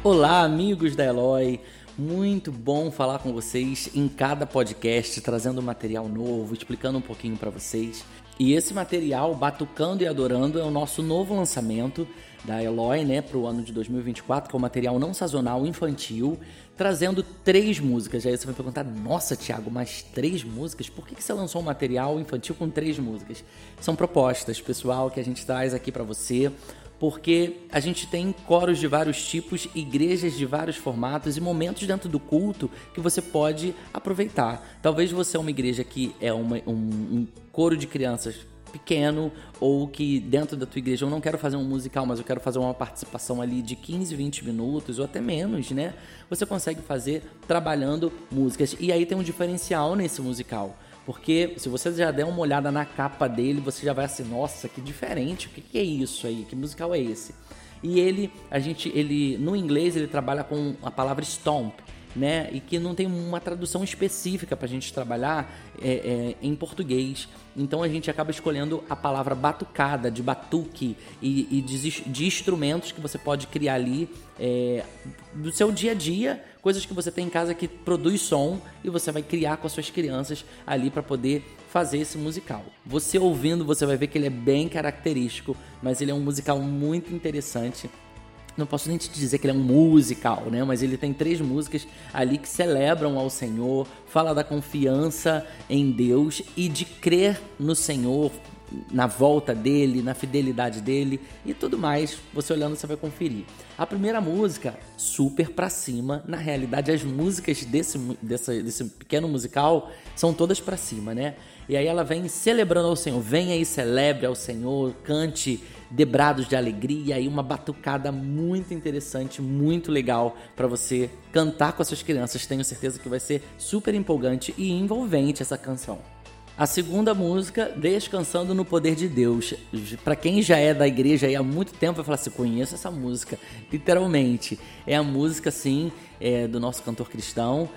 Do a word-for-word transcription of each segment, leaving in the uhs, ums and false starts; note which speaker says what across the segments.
Speaker 1: Olá, amigos da Eloy, muito bom falar com vocês em cada podcast, trazendo material novo, explicando um pouquinho para vocês. E esse material, Batucando e Adorando, é o nosso novo lançamento da Eloy, né, para o ano de dois mil e vinte e quatro, que é um material não sazonal, infantil, trazendo três músicas. Aí você vai perguntar, nossa, Thiago, mas três músicas? Por que que você lançou um material infantil com três músicas? São propostas, pessoal, que a gente traz aqui para você, porque a gente tem coros de vários tipos, igrejas de vários formatos e momentos dentro do culto que você pode aproveitar. Talvez você é uma igreja que é uma, um, um coro de crianças pequeno, ou que dentro da tua igreja eu não quero fazer um musical, mas eu quero fazer uma participação ali de quinze, vinte minutos ou até menos, né? Você consegue fazer trabalhando músicas. E aí tem um diferencial nesse musical. Porque se você já der uma olhada na capa dele, você já vai assim, nossa, que diferente, o que, que é isso aí? Que musical é esse? E ele, a gente, ele, no inglês, ele trabalha com a palavra stomp, né? E que não tem uma tradução específica pra gente trabalhar é, é, em português. Então a gente acaba escolhendo a palavra batucada, de batuque e, e de, de instrumentos que você pode criar ali é, do seu dia a dia, coisas que você tem em casa que produz som e você vai criar com as suas crianças ali para poder fazer esse musical. Você ouvindo, você vai ver que ele é bem característico, mas ele é um musical muito interessante. Não posso nem te dizer que ele é um musical, né? Mas ele tem três músicas ali que celebram ao Senhor, fala da confiança em Deus e de crer no Senhor, na volta dele, na fidelidade dele e tudo mais. Você olhando, você vai conferir. A primeira música, super pra cima. Na realidade, as músicas desse, desse, desse pequeno musical são todas pra cima, né? E aí ela vem celebrando ao Senhor. Vem aí, celebre ao Senhor, cante debrados de alegria e uma batucada muito interessante, muito legal para você cantar com as suas crianças. Tenho certeza que vai ser super empolgante e envolvente essa canção. A segunda música, Descansando no Poder de Deus. Para quem já é da igreja aí há muito tempo, vai falar assim, conheço essa música, literalmente. É a música, sim, é, do nosso cantor cristão.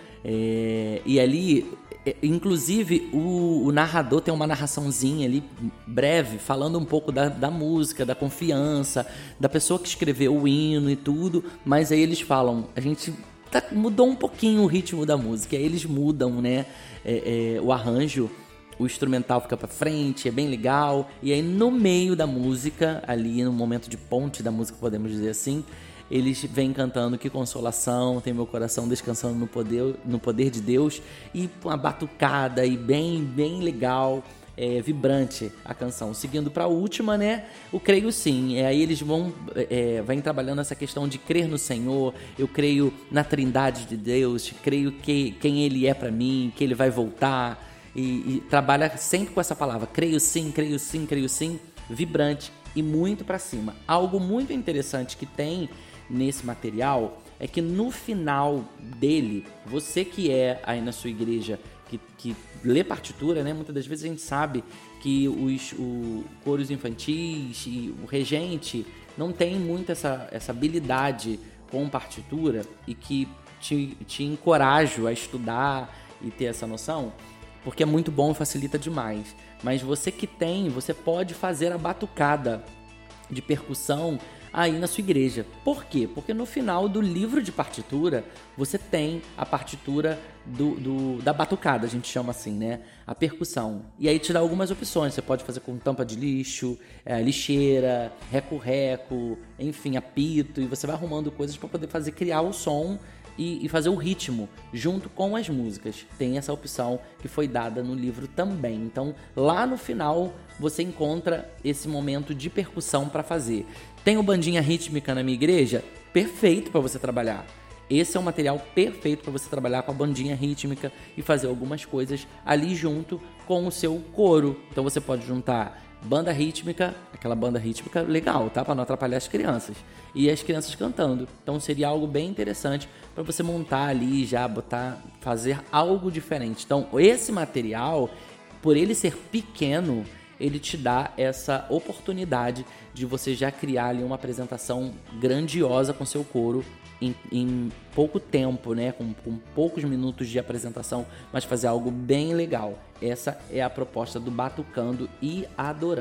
Speaker 1: É, e ali, é, inclusive, o, o narrador tem uma narraçãozinha ali, breve, falando um pouco da, da música, da confiança, da pessoa que escreveu o hino e tudo. Mas aí eles falam, a gente tá, mudou um pouquinho o ritmo da música. Aí eles mudam, né, é, é, o arranjo. O instrumental fica pra frente, é bem legal. E aí no meio da música, ali no momento de ponte da música, podemos dizer assim, eles vêm cantando que consolação, tem meu coração descansando no poder, no poder de Deus. E uma batucada e bem, bem legal, é, vibrante a canção. Seguindo pra última, né, o Creio Sim. É, aí eles vão, é, vêm trabalhando essa questão de crer no Senhor. Eu creio na trindade de Deus, creio que quem Ele é pra mim, que Ele vai voltar. E, e trabalha sempre com essa palavra, creio sim, creio sim, creio sim, vibrante e muito pra cima. Algo muito interessante que tem nesse material é que no final dele, você que é aí na sua igreja, que, que lê partitura, né? Muitas das vezes a gente sabe que os o, coros infantis e o regente não tem muito essa, essa habilidade com partitura e que te, te encorajo a estudar e ter essa noção, porque é muito bom e facilita demais. Mas você que tem, você pode fazer a batucada de percussão aí na sua igreja. Por quê? Porque no final do livro de partitura, você tem a partitura do, do, da batucada, a gente chama assim, né? A percussão. E aí te dá algumas opções. Você pode fazer com tampa de lixo, é, lixeira, reco-reco, enfim, apito. E você vai arrumando coisas para poder fazer, criar o som e fazer o ritmo junto com as músicas. Tem essa opção que foi dada no livro também. Então, lá no final, você encontra esse momento de percussão para fazer. Tem o bandinha rítmica na minha igreja? Perfeito para você trabalhar. Esse é um material perfeito para você trabalhar com a bandinha rítmica e fazer algumas coisas ali junto com o seu coro. Então, você pode juntar banda rítmica, aquela banda rítmica legal, tá? Para não atrapalhar as crianças. E as crianças cantando. Então seria algo bem interessante para você montar ali, já botar, fazer algo diferente. Então esse material, por ele ser pequeno, ele te dá essa oportunidade de você já criar ali uma apresentação grandiosa com seu coro em, em pouco tempo, né? Com, com poucos minutos de apresentação, mas fazer algo bem legal. Essa é a proposta do Batucando e Adorando.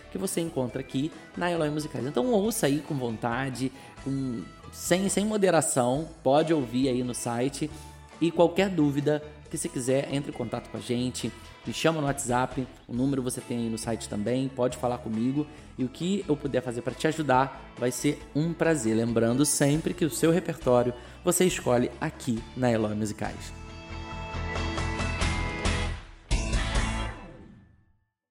Speaker 1: que você encontra aqui na Eloy Musicais. Então ouça aí com vontade, com, sem, sem moderação, pode ouvir aí no site. E qualquer dúvida que você quiser, entre em contato com a gente, me chama no WhatsApp, o número você tem aí no site também, pode falar comigo. E o que eu puder fazer para te ajudar vai ser um prazer. Lembrando sempre que o seu repertório você escolhe aqui na Eloy Musicais.